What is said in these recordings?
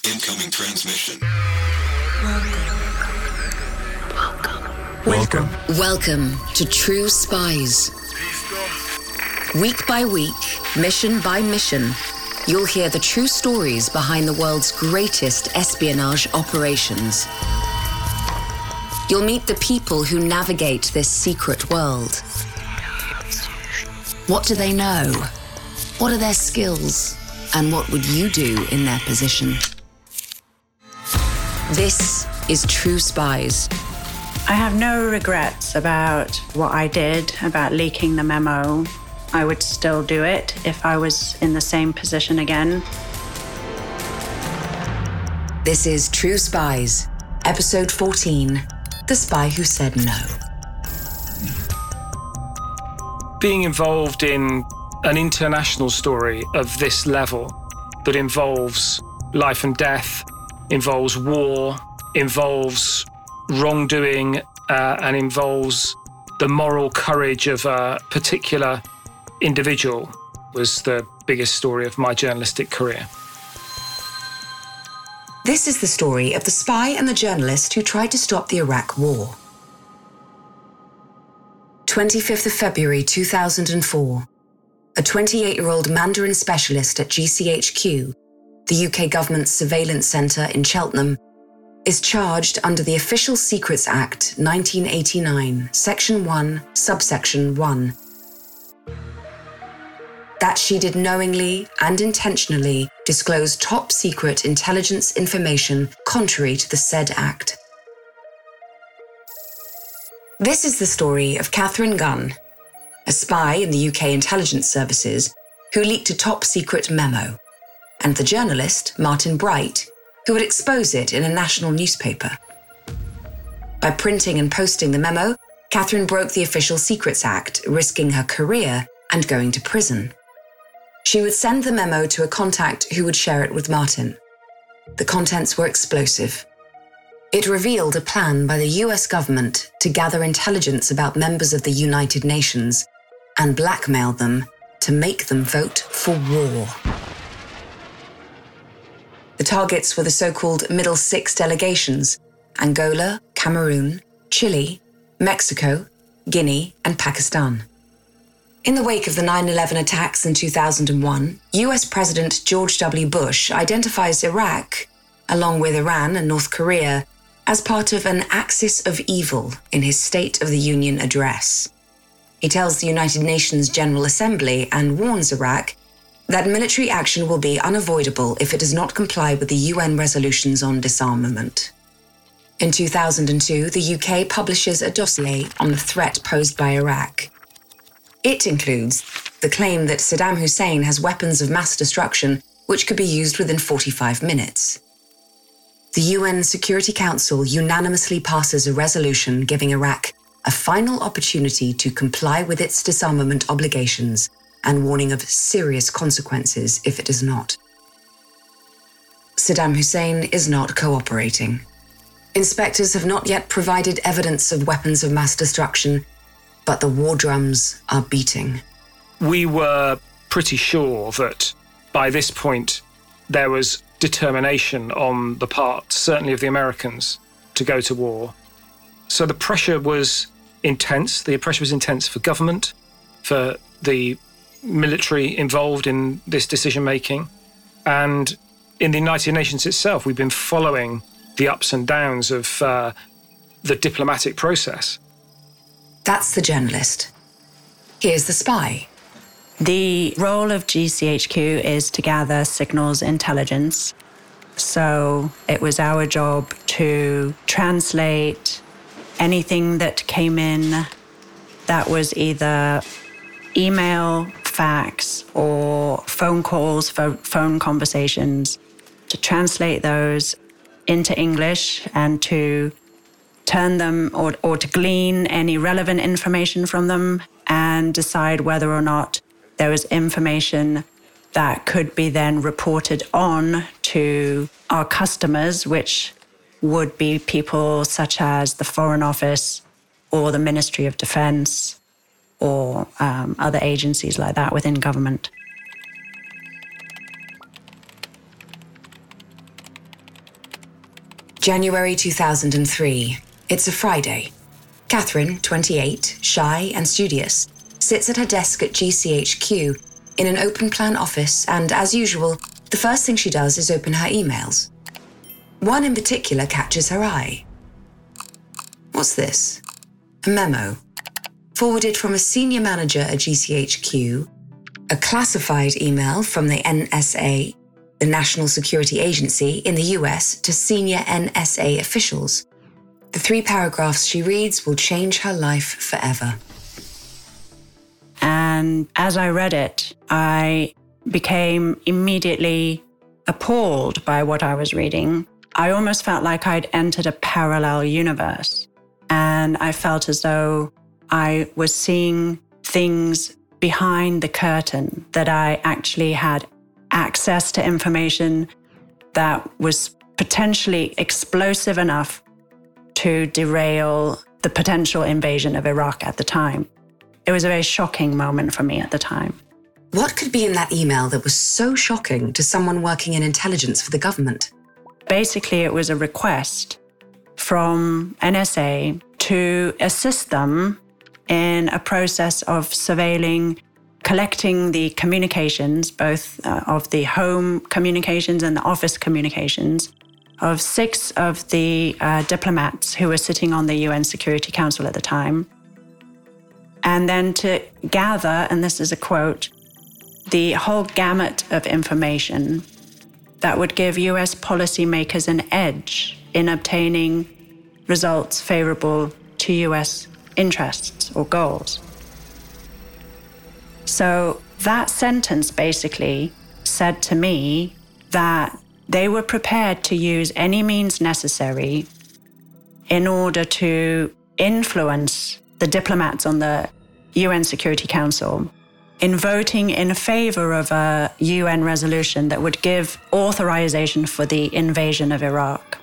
Incoming transmission. Welcome to True Spies. Week by week, mission by mission, you'll hear the true stories behind the world's greatest espionage operations. You'll meet the people who navigate this secret world. What do they know? What are their skills? And what would you do in their position? This is True Spies. I have no regrets about what I did, about leaking the memo. I would still do it if I was in the same position again. This is True Spies, Episode 14, The Spy Who Said No. Being involved in an international story of this level that involves life and death, involves war, involves wrongdoing, and involves the moral courage of a particular individual was the biggest story of my journalistic career. This is the story of the spy and the journalist who tried to stop the Iraq War. 25th of February 2004. A 28-year-old Mandarin specialist at GCHQ, the UK government's surveillance centre in Cheltenham, is charged under the Official Secrets Act 1989, Section 1, Subsection 1, that she did knowingly and intentionally disclose top-secret intelligence information contrary to the said Act. This is the story of Catherine Gunn, a spy in the UK intelligence services who leaked a top-secret memo, and the journalist, Martin Bright, who would expose it in a national newspaper. By printing and posting the memo, Catherine broke the Official Secrets Act, risking her career and going to prison. She would send the memo to a contact who would share it with Martin. The contents were explosive. It revealed a plan by the US government to gather intelligence about members of the United Nations and blackmail them to make them vote for war. The targets were the so-called Middle Six delegations: Angola, Cameroon, Chile, Mexico, Guinea, and Pakistan. In the wake of the 9/11 attacks in 2001, US President George W. Bush identifies Iraq, along with Iran and North Korea, as part of an axis of evil in his State of the Union address. He tells the United Nations General Assembly and warns Iraq that military action will be unavoidable if it does not comply with the UN resolutions on disarmament. In 2002, the UK publishes a dossier on the threat posed by Iraq. It includes the claim that Saddam Hussein has weapons of mass destruction which could be used within 45 minutes. The UN Security Council unanimously passes a resolution giving Iraq a final opportunity to comply with its disarmament obligations and warning of serious consequences if it does not. Saddam Hussein is not cooperating. Inspectors have not yet provided evidence of weapons of mass destruction, but the war drums are beating. We were pretty sure that by this point there was determination on the part, certainly of the Americans, to go to war. So the pressure was intense. The pressure was intense for government, for the military involved in this decision-making. And in the United Nations itself, we've been following the ups and downs of the diplomatic process. That's the journalist. Here's the spy. The role of GCHQ is to gather signals intelligence. So it was our job to translate anything that came in that was either email, fax, or phone calls, phone conversations, to translate those into English and to turn them or to glean any relevant information from them and decide whether or not there was information that could be then reported on to our customers, which would be people such as the Foreign Office or the Ministry of Defense or other agencies like that within government. January 2003. It's a Friday. Catherine, 28, shy and studious, sits at her desk at GCHQ in an open-plan office, and as usual, the first thing she does is open her emails. One in particular catches her eye. What's this? A memo. Forwarded from a senior manager at GCHQ, a classified email from the NSA, the National Security Agency in the US, to senior NSA officials. The 3 paragraphs she reads will change her life forever. And as I read it, I became immediately appalled by what I was reading. I almost felt like I'd entered a parallel universe. And I felt as though I was seeing things behind the curtain, that I actually had access to information that was potentially explosive enough to derail the potential invasion of Iraq at the time. It was a very shocking moment for me at the time. What could be in that email that was so shocking to someone working in intelligence for the government? Basically, it was a request from NSA to assist them in a process of surveilling, collecting the communications, both of the home communications and the office communications, of 6 of the diplomats who were sitting on the UN Security Council at the time. And then to gather, and this is a quote, the whole gamut of information that would give US policymakers an edge in obtaining results favorable to US interests or goals. So that sentence basically said to me that they were prepared to use any means necessary in order to influence the diplomats on the UN Security Council in voting in favor of a UN resolution that would give authorization for the invasion of Iraq.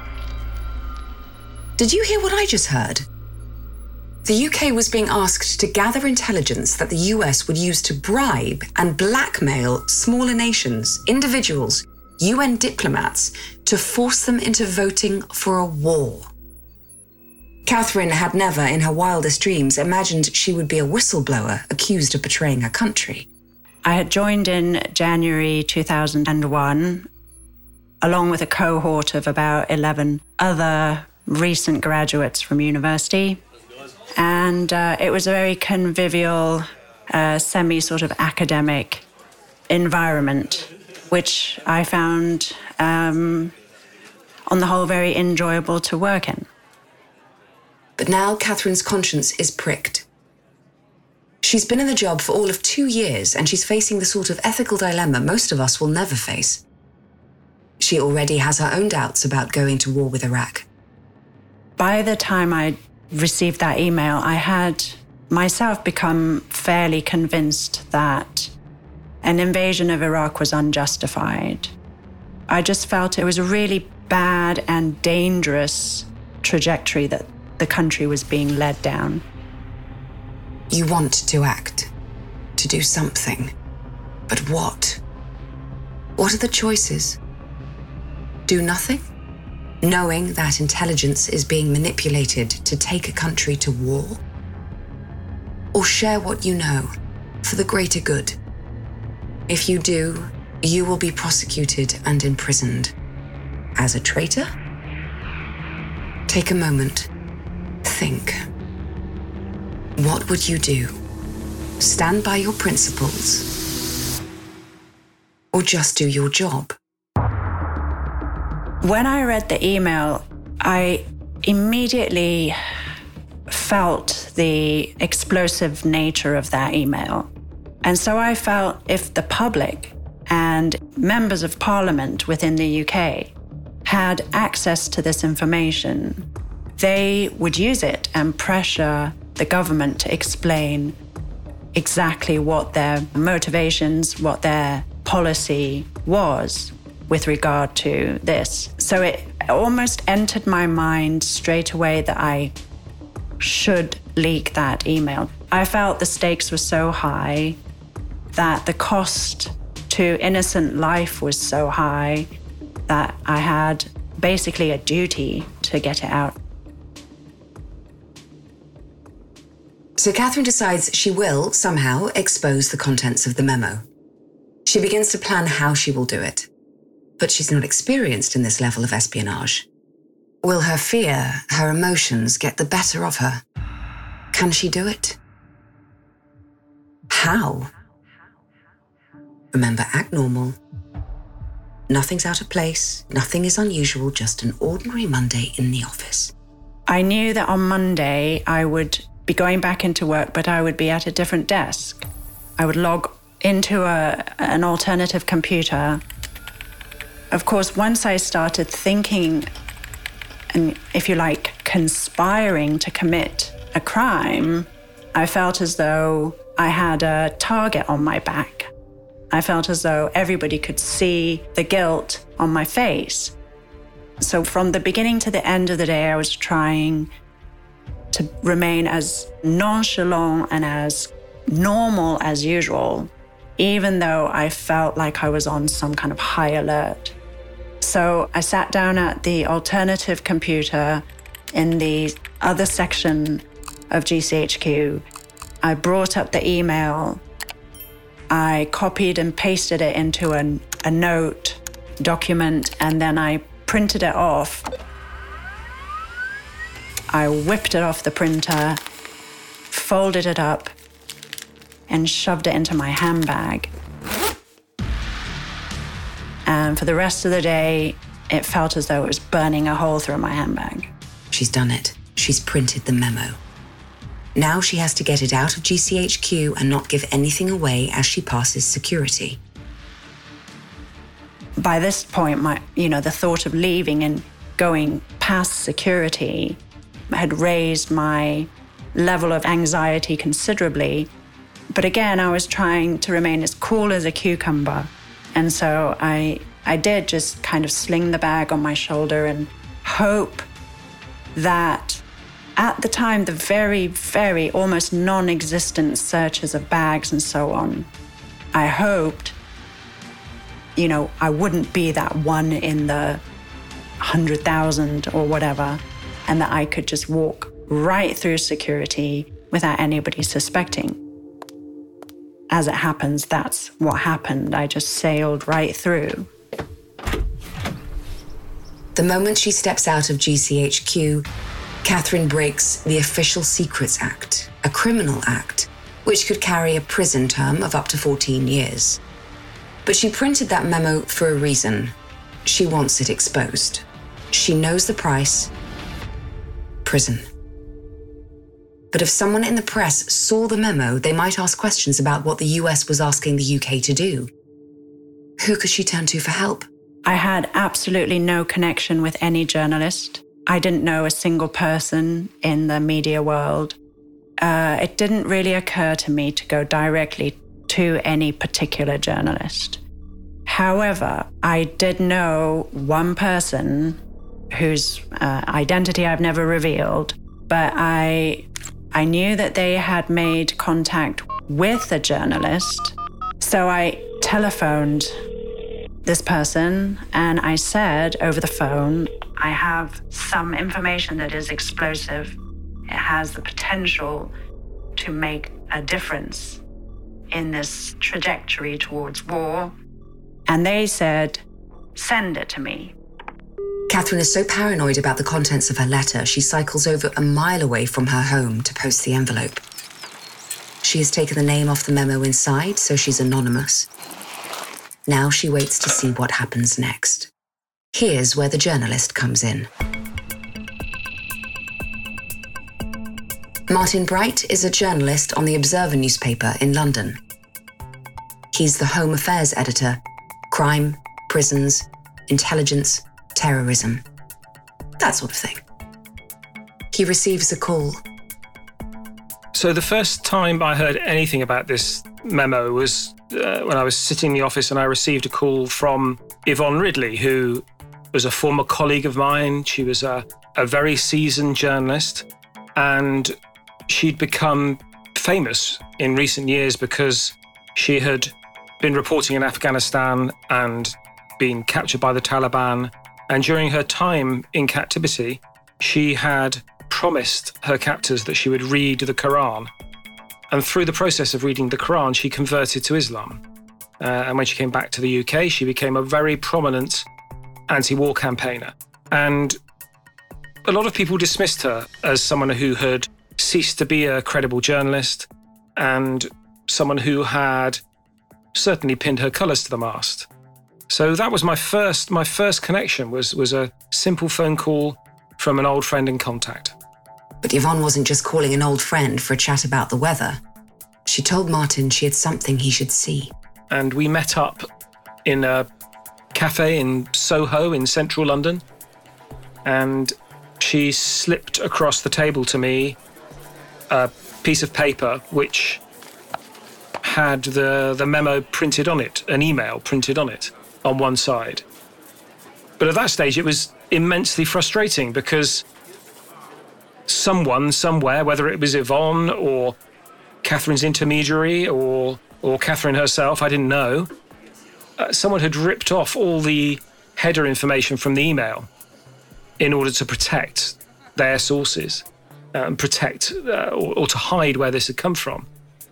Did you hear what I just heard? The UK was being asked to gather intelligence that the US would use to bribe and blackmail smaller nations, individuals, UN diplomats, to force them into voting for a war. Catherine had never, in her wildest dreams, imagined she would be a whistleblower accused of betraying her country. I had joined in January 2001, along with a cohort of about 11 other recent graduates from university. And it was a very convivial, semi-sort of academic environment, which I found, on the whole, very enjoyable to work in. But now Catherine's conscience is pricked. She's been in the job for all of 2 years, and she's facing the sort of ethical dilemma most of us will never face. She already has her own doubts about going to war with Iraq. By the time I received that email, I had myself become fairly convinced that an invasion of Iraq was unjustified. I just felt it was a really bad and dangerous trajectory that the country was being led down. You want to act, to do something. But what? What are the choices? Do nothing? Knowing that intelligence is being manipulated to take a country to war? Or share what you know for the greater good? If you do, you will be prosecuted and imprisoned. As a traitor? Take a moment. Think. What would you do? Stand by your principles? Or just do your job? When I read the email, I immediately felt the explosive nature of that email. And so I felt if the public and members of parliament within the UK had access to this information, they would use it and pressure the government to explain exactly what their motivations, what their policy was with regard to this. So it almost entered my mind straight away that I should leak that email. I felt the stakes were so high, that the cost to innocent life was so high, that I had basically a duty to get it out. So Catherine decides she will, somehow, expose the contents of the memo. She begins to plan how she will do it. But she's not experienced in this level of espionage. Will her fear, her emotions get the better of her? Can she do it? How? Remember, act normal. Nothing's out of place, nothing is unusual, just an ordinary Monday in the office. I knew that on Monday I would be going back into work, but I would be at a different desk. I would log into an alternative computer. Of course, once I started thinking and, if you like, conspiring to commit a crime, I felt as though I had a target on my back. I felt as though everybody could see the guilt on my face. So from the beginning to the end of the day, I was trying to remain as nonchalant and as normal as usual, even though I felt like I was on some kind of high alert. So I sat down at the alternative computer in the other section of GCHQ. I brought up the email. I copied and pasted it into a note document, and then I printed it off. I whipped it off the printer, folded it up, and shoved it into my handbag. And for the rest of the day, it felt as though it was burning a hole through my handbag. She's done it. She's printed the memo. Now she has to get it out of GCHQ and not give anything away as she passes security. By this point, the thought of leaving and going past security had raised my level of anxiety considerably. But again, I was trying to remain as cool as a cucumber. And so I did just kind of sling the bag on my shoulder and hope that at the time, the very, very almost non-existent searches of bags and so on, I hoped, I wouldn't be that one in the 100,000 or whatever, and that I could just walk right through security without anybody suspecting. As it happens, that's what happened. I just sailed right through. The moment she steps out of GCHQ, Catherine breaks the Official Secrets Act, a criminal act, which could carry a prison term of up to 14 years. But she printed that memo for a reason. She wants it exposed. She knows the price: prison. But if someone in the press saw the memo, they might ask questions about what the US was asking the UK to do. Who could she turn to for help? I had absolutely no connection with any journalist. I didn't know a single person in the media world. It didn't really occur to me to go directly to any particular journalist. However, I did know one person whose identity I've never revealed, but I knew that they had made contact with a journalist. So I telephoned this person and I said over the phone, I have some information that is explosive. It has the potential to make a difference in this trajectory towards war. And they said, send it to me. Catherine is so paranoid about the contents of her letter, she cycles over a mile away from her home to post the envelope. She has taken the name off the memo inside, so she's anonymous. Now she waits to see what happens next. Here's where the journalist comes in. Martin Bright is a journalist on the Observer newspaper in London. He's the Home Affairs editor: crime, prisons, intelligence, terrorism, that sort of thing. He receives a call. So the first time I heard anything about this memo was when I was sitting in the office and I received a call from Yvonne Ridley, who was a former colleague of mine. She was a very seasoned journalist, and she'd become famous in recent years because she had been reporting in Afghanistan and been captured by the Taliban And during her time in captivity, she had promised her captors that she would read the Quran. And through the process of reading the Quran, she converted to Islam. And when she came back to the UK, she became a very prominent anti-war campaigner. And a lot of people dismissed her as someone who had ceased to be a credible journalist and someone who had certainly pinned her colours to the mast. So that was my first connection was a simple phone call from an old friend in contact. But Yvonne wasn't just calling an old friend for a chat about the weather. She told Martin she had something he should see. And we met up in a cafe in Soho in central London. And she slipped across the table to me a piece of paper which had the memo printed on it, an email printed on it on one side. But at that stage, it was immensely frustrating because someone, somewhere, whether it was Yvonne or Catherine's intermediary or Catherine herself, I didn't know, someone had ripped off all the header information from the email in order to protect their sources and protect or to hide where this had come from.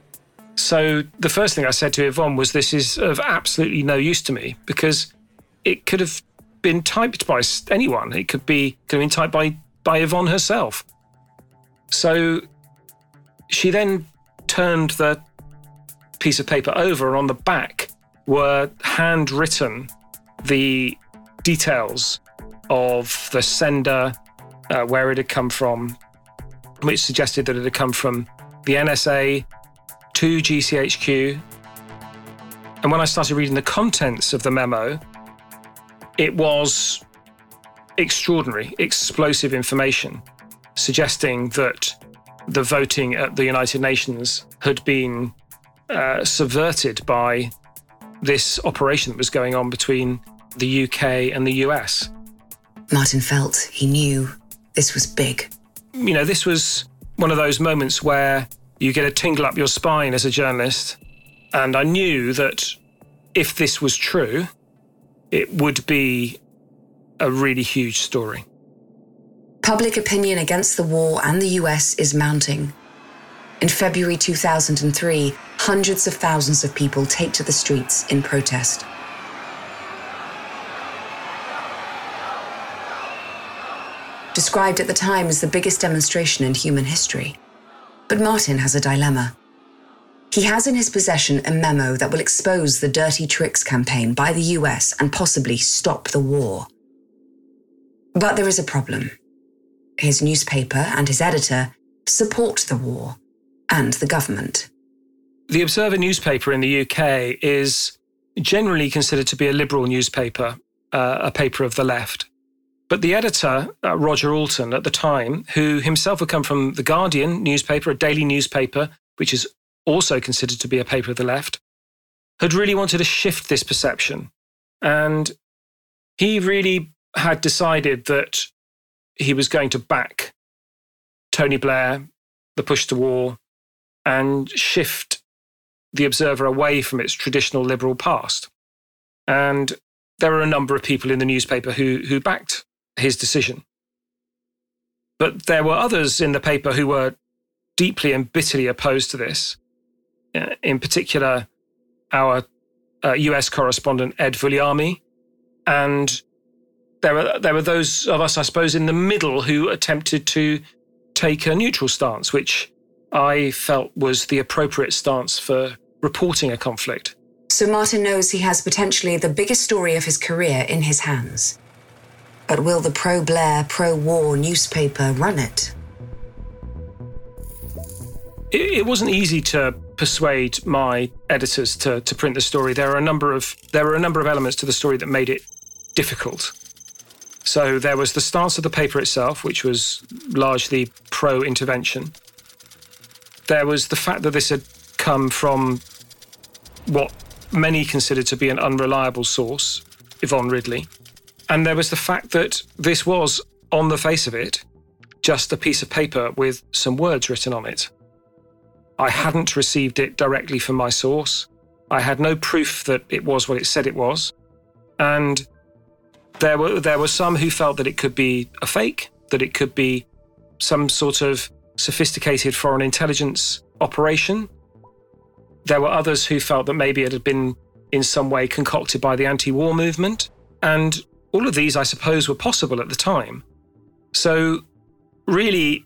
So the first thing I said to Yvonne was, this is of absolutely no use to me because it could have been typed by anyone. It could have been typed by Yvonne herself. So she then turned the piece of paper over, and on the back were handwritten the details of the sender, where it had come from, which suggested that it had come from the NSA to GCHQ. And when I started reading the contents of the memo, it was extraordinary, explosive information, suggesting that the voting at the United Nations had been subverted by this operation that was going on between the UK and the US. Martin felt he knew this was big. You know, this was one of those moments where you get a tingle up your spine as a journalist. And I knew that if this was true, it would be a really huge story. Public opinion against the war and the US is mounting. In February 2003, hundreds of thousands of people take to the streets in protest. Described at the time as the biggest demonstration in human history. But Martin has a dilemma. He has in his possession a memo that will expose the dirty tricks campaign by the US and possibly stop the war. But there is a problem. His newspaper and his editor support the war and the government. The Observer newspaper in the UK is generally considered to be a liberal newspaper, a paper of the left. But the editor, Roger Alton, at the time, who himself had come from The Guardian newspaper, a daily newspaper, which is also considered to be a paper of the left, had really wanted to shift this perception. And he really had decided that he was going to back Tony Blair, the push to war, and shift the Observer away from its traditional liberal past. And there were a number of people in the newspaper who backed his decision. But there were others in the paper who were deeply and bitterly opposed to this. In particular, our US correspondent, Ed Vulliamy. And there were those of us, I suppose, in the middle who attempted to take a neutral stance, which I felt was the appropriate stance for reporting a conflict. So Martin knows he has potentially the biggest story of his career in his hands. But will the pro-Blair, pro-war newspaper run it? It wasn't easy to persuade my editors to print the story. There were a number of elements to the story that made it difficult. So there was the stance of the paper itself, which was largely pro-intervention. There was the fact that this had come from what many considered to be an unreliable source, Yvonne Ridley. And there was the fact that this was, on the face of it, just a piece of paper with some words written on it. I hadn't received it directly from my source. I had no proof that it was what it said it was. And There were some who felt that it could be a fake, that it could be some sort of sophisticated foreign intelligence operation. There were others who felt that maybe it had been in some way concocted by the anti-war movement. And all of these, I suppose, were possible at the time. So really,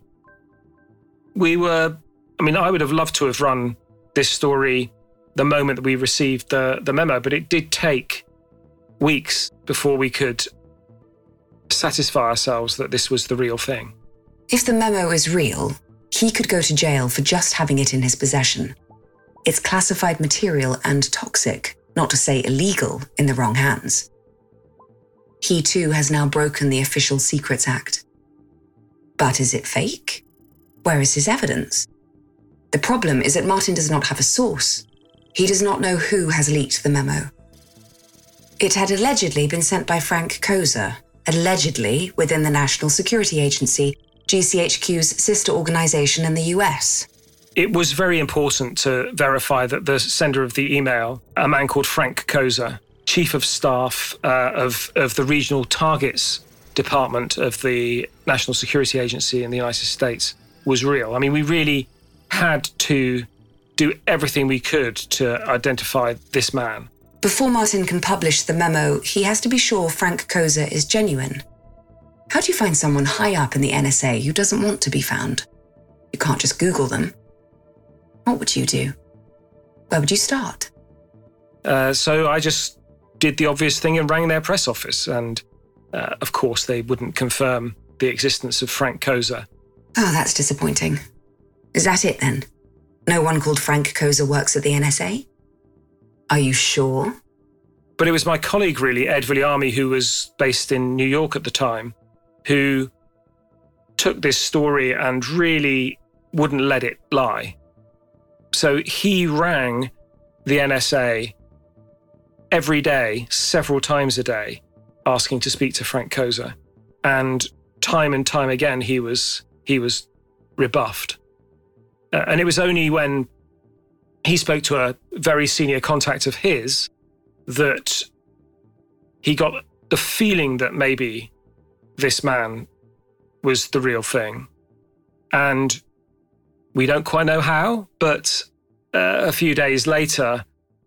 I would have loved to have run this story the moment that we received the memo, but it did take weeks before we could satisfy ourselves that this was the real thing. If the memo is real, he could go to jail for just having it in his possession. It's classified material and toxic, not to say illegal, in the wrong hands. He too has now broken the Official Secrets Act. But is it fake? Where is his evidence? The problem is that Martin does not have a source. He does not know who has leaked the memo. It had allegedly been sent by Frank Koza, allegedly within the National Security Agency, GCHQ's sister organization in the US. It was very important to verify that the sender of the email, a man called Frank Koza, Chief of Staff of the Regional Targets Department of the National Security Agency in the United States, was real. I mean, we really had to do everything we could to identify this man. Before Martin can publish the memo, he has to be sure Frank Koza is genuine. How do you find someone high up in the NSA who doesn't want to be found? You can't just Google them. What would you do? Where would you start? So I just did the obvious thing and rang their press office. And of course, they wouldn't confirm the existence of Frank Koza. Oh, that's disappointing. Is that it then? No one called Frank Koza works at the NSA? Are you sure? But it was my colleague, really, Ed Viliami, who was based in New York at the time, who took this story and really wouldn't let it lie. So he rang the NSA every day, several times a day, asking to speak to Frank Koza. And time again, he was rebuffed. And it was only when he spoke to a very senior contact of his that he got the feeling that maybe this man was the real thing. And we don't quite know how, but a few days later,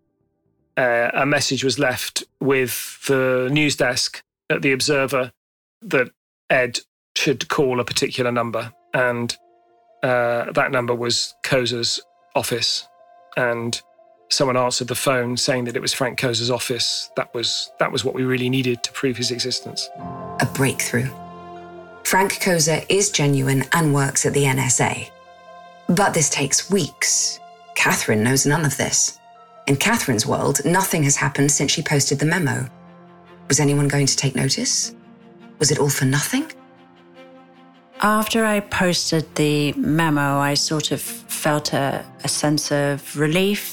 a message was left with the news desk at the Observer that Ed should call a particular number. And that number was Koza's office. And someone answered the phone saying that it was Frank Koza's office. That was what we really needed to prove his existence. A breakthrough. Frank Koza is genuine and works at the NSA. But this takes weeks. Catherine knows none of this. In Catherine's world, nothing has happened since she posted the memo. Was anyone going to take notice? Was it all for nothing? After I posted the memo, I sort of felt a sense of relief.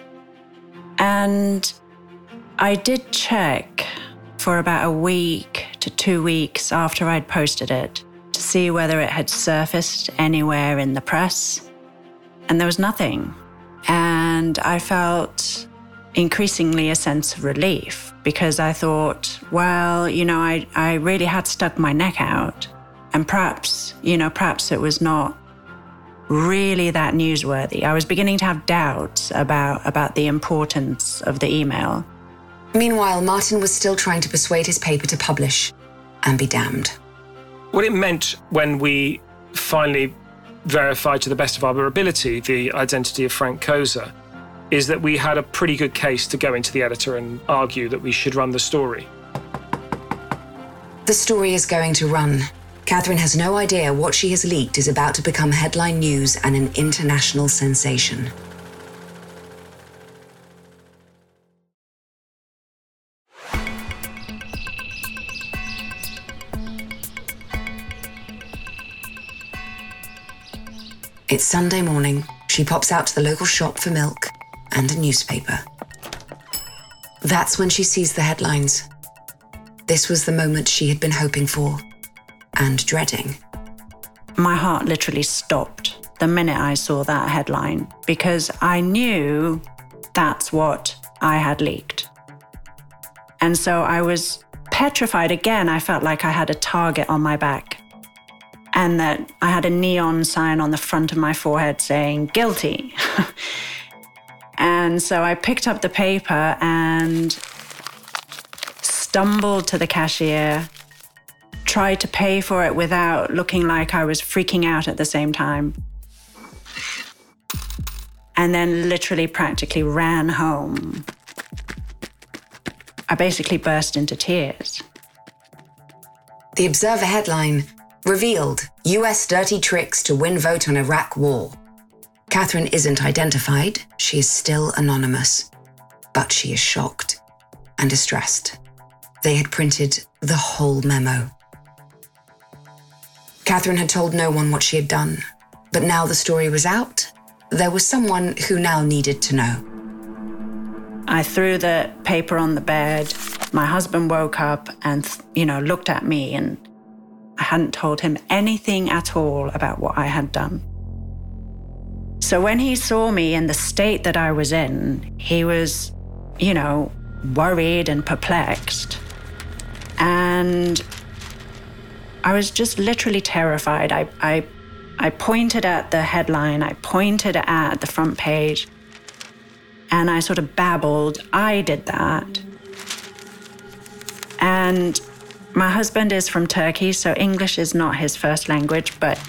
And I did check for about a week to 2 weeks after I'd posted it to see whether it had surfaced anywhere in the press. And there was nothing. And I felt increasingly a sense of relief because I thought, well, I really had stuck my neck out. And perhaps it was not really that newsworthy. I was beginning to have doubts about the importance of the email. Meanwhile, Martin was still trying to persuade his paper to publish, and be damned. What it meant when we finally verified to the best of our ability the identity of Frank Koza is that we had a pretty good case to go into the editor and argue that we should run the story. The story is going to run. Catherine has no idea what she has leaked is about to become headline news and an international sensation. It's Sunday morning. She pops out to the local shop for milk and a newspaper. That's when she sees the headlines. This was the moment she had been hoping for and dreading. My heart literally stopped the minute I saw that headline because I knew that's what I had leaked. And so I was petrified again. I felt like I had a target on my back and that I had a neon sign on the front of my forehead saying, guilty. And so I picked up the paper and stumbled to the cashier, tried to pay for it without looking like I was freaking out at the same time. And then literally practically ran home. I basically burst into tears. The Observer headline revealed US dirty tricks to win vote on Iraq war. Catherine isn't identified. She is still anonymous. But she is shocked and distressed. They had printed the whole memo. Catherine had told no one what she had done, but now the story was out. There was someone who now needed to know. I threw the paper on the bed. My husband woke up and, looked at me, and I hadn't told him anything at all about what I had done. So when he saw me in the state that I was in, he was, worried and perplexed. And I was just literally terrified. I pointed at the headline, I pointed at the front page, and I sort of babbled, I did that. And my husband is from Turkey, so English is not his first language, but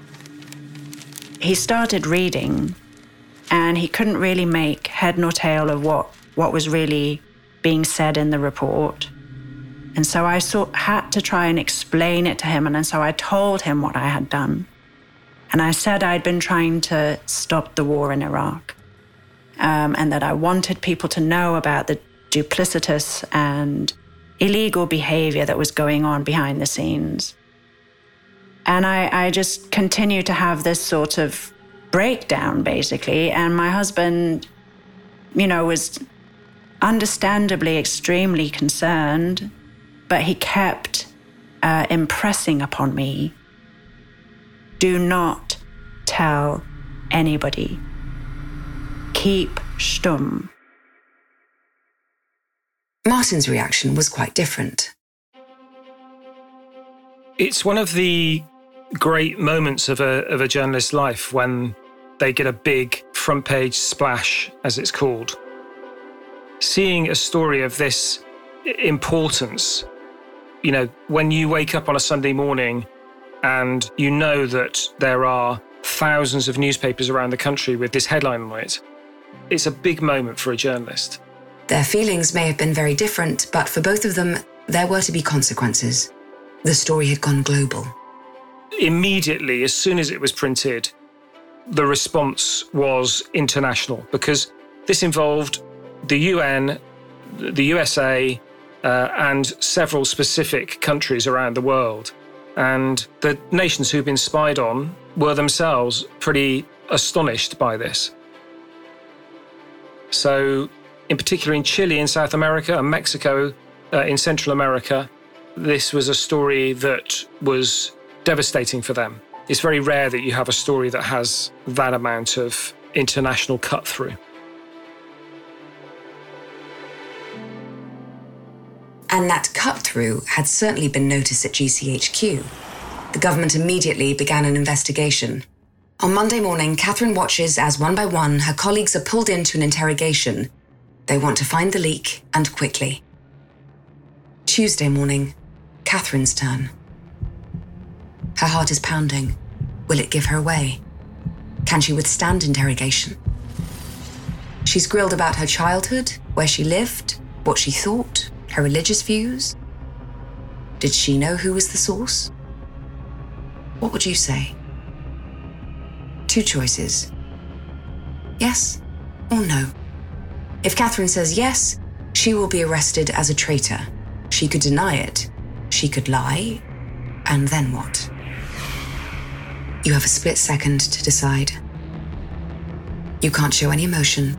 he started reading and he couldn't really make head nor tail of what was really being said in the report. And so I had to try and explain it to him, and so I told him what I had done. And I said I'd been trying to stop the war in Iraq, and that I wanted people to know about the duplicitous and illegal behavior that was going on behind the scenes. And I just continued to have this sort of breakdown, basically. And my husband, was understandably extremely concerned, but he kept impressing upon me, do not tell anybody. Keep stumm. Martin's reaction was quite different. It's one of the great moments of a journalist's life when they get a big front page splash, as it's called. Seeing a story of this importance, when you wake up on a Sunday morning and you know that there are thousands of newspapers around the country with this headline on it, it's a big moment for a journalist. Their feelings may have been very different, but for both of them, there were to be consequences. The story had gone global. Immediately, as soon as it was printed, the response was international, because this involved the UN, the USA, and several specific countries around the world. And the nations who've been spied on were themselves pretty astonished by this. So, in particular in Chile in South America and Mexico in Central America, this was a story that was devastating for them. It's very rare that you have a story that has that amount of international cut-through. And that cut-through had certainly been noticed at GCHQ. The government immediately began an investigation. On Monday morning, Catherine watches as one by one her colleagues are pulled into an interrogation. They want to find the leak, and quickly. Tuesday morning, Catherine's turn. Her heart is pounding. Will it give her away? Can she withstand interrogation? She's grilled about her childhood, where she lived, what she thought, her religious views. Did she know who was the source? What would you say? Two choices. Yes or no. If Catherine says yes, she will be arrested as a traitor. She could deny it. She could lie. And then what? You have a split second to decide. You can't show any emotion.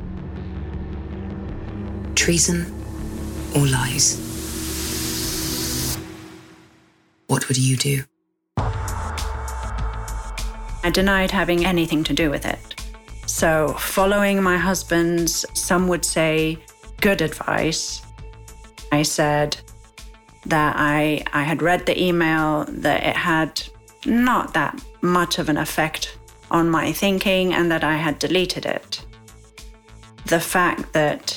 Treason or lies. What would you do? I denied having anything to do with it. So, following my husband's, some would say, good advice, I said, that I had read the email, that it had not that much of an effect on my thinking, and that I had deleted it. The fact that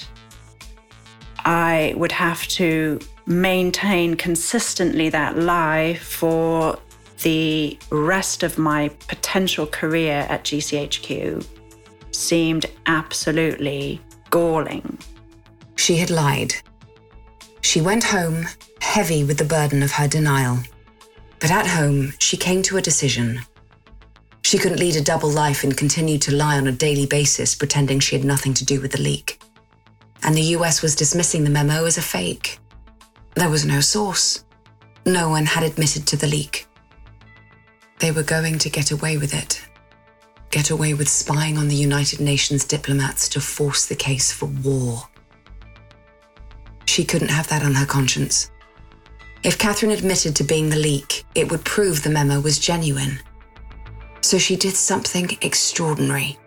I would have to maintain consistently that lie for the rest of my potential career at GCHQ seemed absolutely galling. She had lied. She went home heavy with the burden of her denial. But at home, she came to a decision. She couldn't lead a double life and continue to lie on a daily basis, pretending she had nothing to do with the leak. And the US was dismissing the memo as a fake. There was no source. No one had admitted to the leak. They were going to get away with it. Get away with spying on the United Nations diplomats to force the case for war. She couldn't have that on her conscience. If Catherine admitted to being the leak, it would prove the memo was genuine. So she did something extraordinary.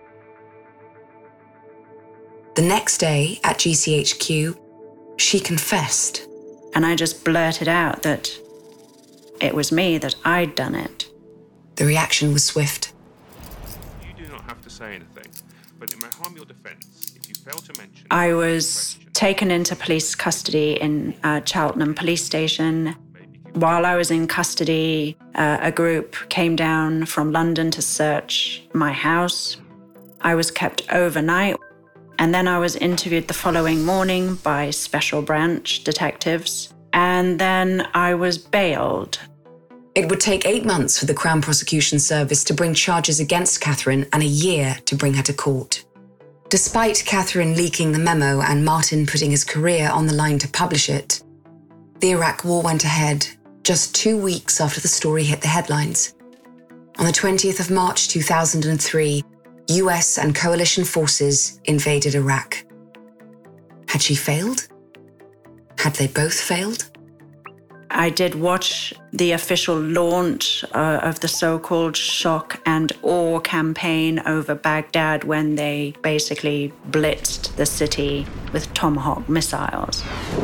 The next day at GCHQ, she confessed. And I just blurted out that it was me, that I'd done it. The reaction was swift. You do not have to say anything, but it may harm your defence if you fail to mention... I was taken into police custody in Cheltenham Police Station. While I was in custody, a group came down from London to search my house. I was kept overnight, and then I was interviewed the following morning by special branch detectives, and then I was bailed. It would take 8 months for the Crown Prosecution Service to bring charges against Catherine and a year to bring her to court. Despite Catherine leaking the memo and Martin putting his career on the line to publish it, the Iraq War went ahead just 2 weeks after the story hit the headlines. On the 20th of March 2003, US and coalition forces invaded Iraq. Had she failed? Had they both failed? I did watch the official launch of the so-called shock and awe campaign over Baghdad when they basically blitzed the city with Tomahawk missiles.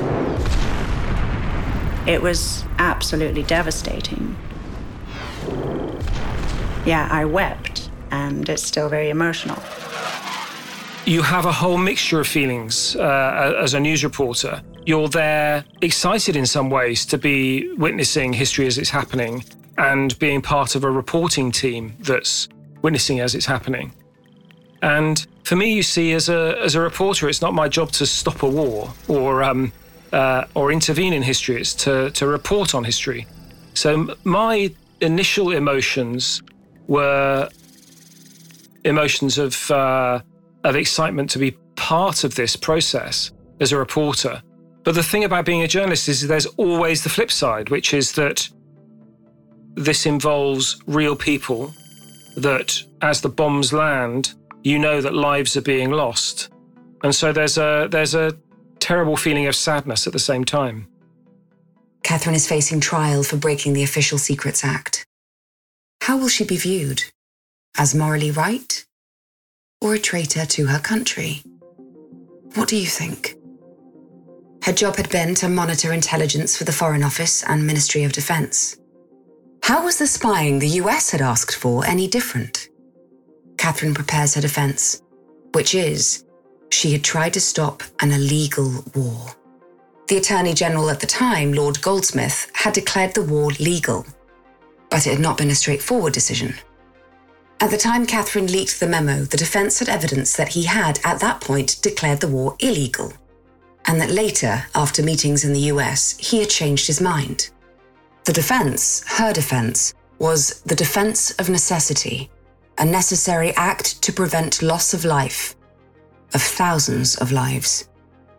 It was absolutely devastating. Yeah, I wept, and it's still very emotional. You have a whole mixture of feelings as a news reporter. You're there excited in some ways to be witnessing history as it's happening and being part of a reporting team that's witnessing as it's happening. And for me, you see, as a reporter, it's not my job to stop a war or intervene in history. It's to report on history. So my initial emotions were emotions of excitement to be part of this process as a reporter. But the thing about being a journalist is there's always the flip side, which is that this involves real people, that as the bombs land, you know that lives are being lost. And so there's a terrible feeling of sadness at the same time. Catherine is facing trial for breaking the Official Secrets Act. How will she be viewed? As morally right? Or a traitor to her country? What do you think? Her job had been to monitor intelligence for the Foreign Office and Ministry of Defence. How was the spying the US had asked for any different? Catherine prepares her defence, which is, she had tried to stop an illegal war. The Attorney General at the time, Lord Goldsmith, had declared the war legal, but it had not been a straightforward decision. At the time Catherine leaked the memo, the defence had evidence that he had, at that point, declared the war illegal, and that later, after meetings in the US, he had changed his mind. The defence, her defence, was the defence of necessity, a necessary act to prevent loss of life, of thousands of lives.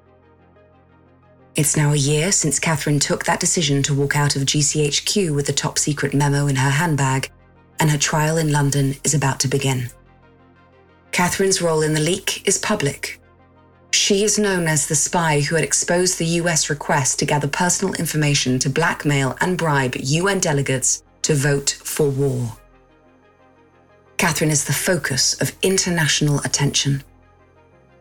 It's now a year since Catherine took that decision to walk out of GCHQ with the top-secret memo in her handbag, and her trial in London is about to begin. Catherine's role in the leak is public. She is known as the spy who had exposed the US request to gather personal information to blackmail and bribe UN delegates to vote for war. Catherine is the focus of international attention.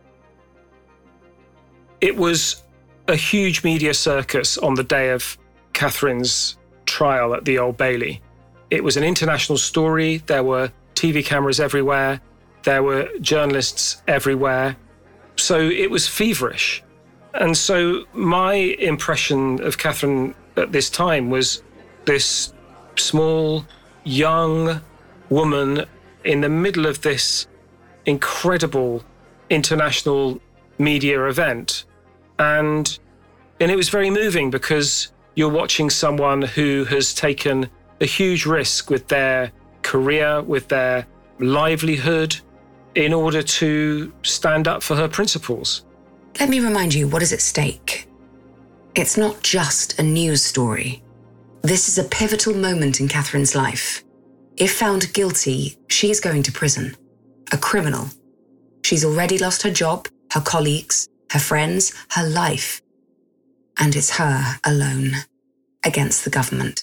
It was a huge media circus on the day of Catherine's trial at the Old Bailey. It was an international story. There were TV cameras everywhere. There were journalists everywhere. So it was feverish. And so my impression of Catherine at this time was this small, young woman in the middle of this incredible international media event. And it was very moving because you're watching someone who has taken a huge risk with their career, with their livelihood, in order to stand up for her principles. Let me remind you what is at stake. It's not just a news story. This is a pivotal moment in Catherine's life. If found guilty, she's going to prison. A criminal. She's already lost her job, her colleagues, her friends, her life. And it's her alone against the government.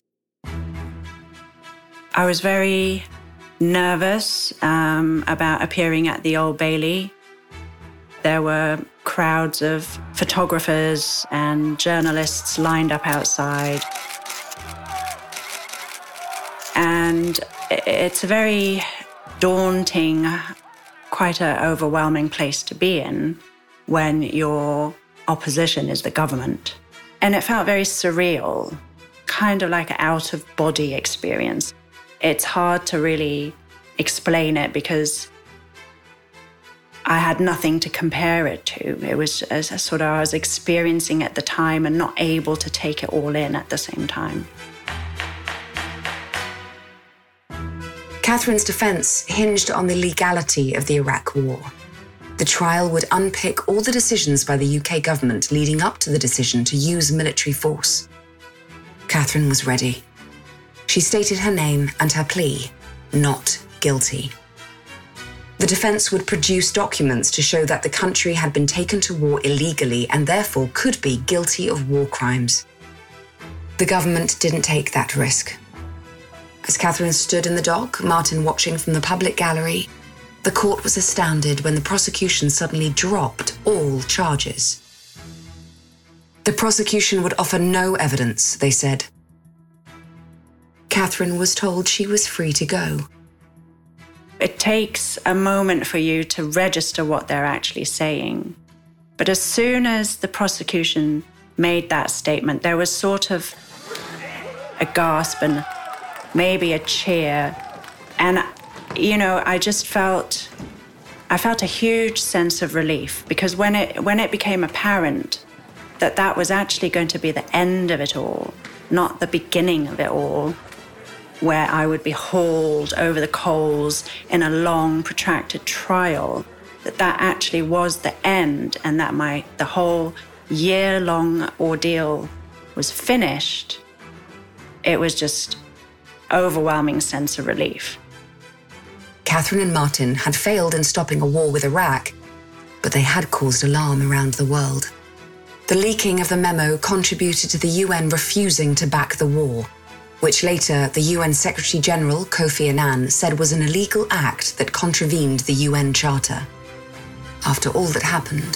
I was very nervous about appearing at the Old Bailey. There were crowds of photographers and journalists lined up outside. And it's a very daunting, quite an overwhelming place to be in when your opposition is the government. And it felt very surreal, kind of like an out-of-body experience. It's hard to really explain it because I had nothing to compare it to. It was a sort of I was experiencing at the time and not able to take it all in at the same time. Catherine's defense hinged on the legality of the Iraq War. The trial would unpick all the decisions by the UK government leading up to the decision to use military force. Catherine was ready. She stated her name and her plea, not guilty. The defense would produce documents to show that the country had been taken to war illegally and therefore could be guilty of war crimes. The government didn't take that risk. As Catherine stood in the dock, Martin watching from the public gallery, the court was astounded when the prosecution suddenly dropped all charges. The prosecution would offer no evidence, they said. Catherine was told she was free to go. It takes a moment for you to register what they're actually saying. But as soon as the prosecution made that statement, there was sort of a gasp and maybe a cheer. And, you know, I felt a huge sense of relief because when it became apparent that that was actually going to be the end of it all, not the beginning of it all, where I would be hauled over the coals in a long, protracted trial, that actually was the end and that the whole year-long ordeal was finished. It was just overwhelming sense of relief. Catherine and Martin had failed in stopping a war with Iraq, but they had caused alarm around the world. The leaking of the memo contributed to the UN refusing to back the war, which later the UN Secretary-General Kofi Annan said was an illegal act that contravened the UN Charter. After all that happened,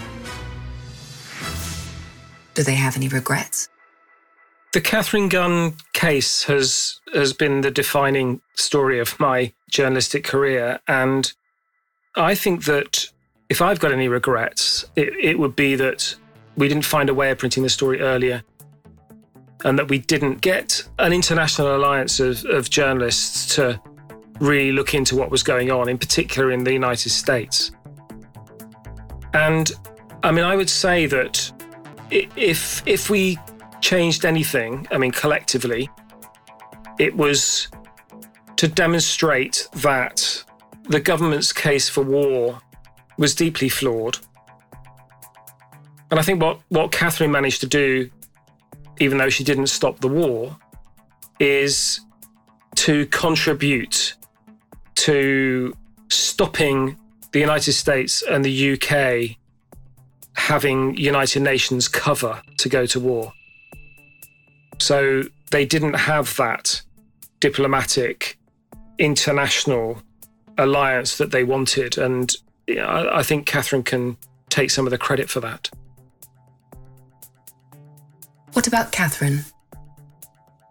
do they have any regrets? The Catherine Gun case has been the defining story of my journalistic career, and I think that if I've got any regrets, it would be that we didn't find a way of printing the story earlier, and that we didn't get an international alliance of journalists to really look into what was going on, in particular in the United States. And I mean, I would say that if we changed anything, I mean, collectively, it was to demonstrate that the government's case for war was deeply flawed. And I think what Catherine managed to do, even though she didn't stop the war, is to contribute to stopping the United States and the UK having United Nations cover to go to war. So they didn't have that diplomatic international alliance that they wanted. And I think Catherine can take some of the credit for that. What about Catherine?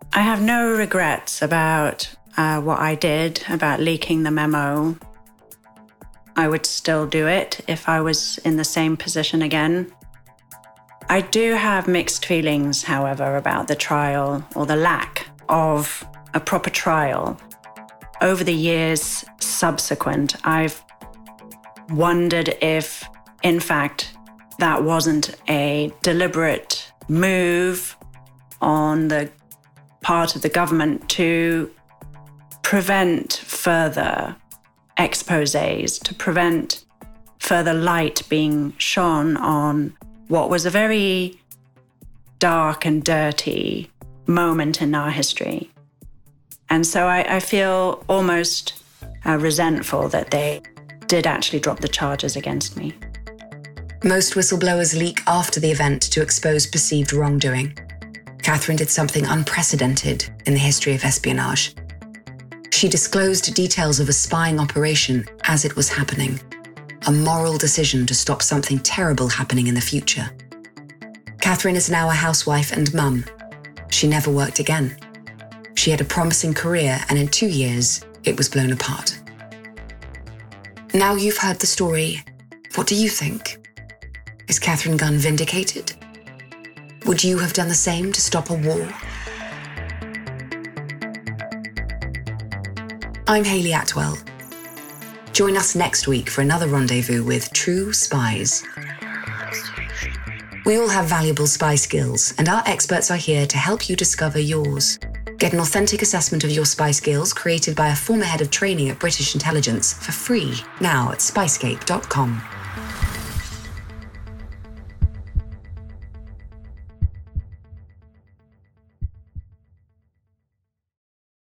I have no regrets about what I did, about leaking the memo. I would still do it if I was in the same position again. I do have mixed feelings, however, about the trial, or the lack of a proper trial. Over the years subsequent, I've wondered if, in fact, that wasn't a deliberate move on the part of the government to prevent further exposés, to prevent further light being shone on what was a very dark and dirty moment in our history. And so I feel almost resentful that they did actually drop the charges against me. Most whistleblowers leak after the event to expose perceived wrongdoing. Catherine did something unprecedented in the history of espionage. She disclosed details of a spying operation as it was happening, a moral decision to stop something terrible happening in the future. Catherine is now a housewife and mum. She never worked again. She had a promising career, and in 2 years, it was blown apart. Now you've heard the story, what do you think? Is Catherine Gunn vindicated? Would you have done the same to stop a war? I'm Hayley Atwell. Join us next week for another rendezvous with True Spies. We all have valuable spy skills, and our experts are here to help you discover yours. Get an authentic assessment of your spy skills created by a former head of training at British Intelligence for free now at spyscape.com.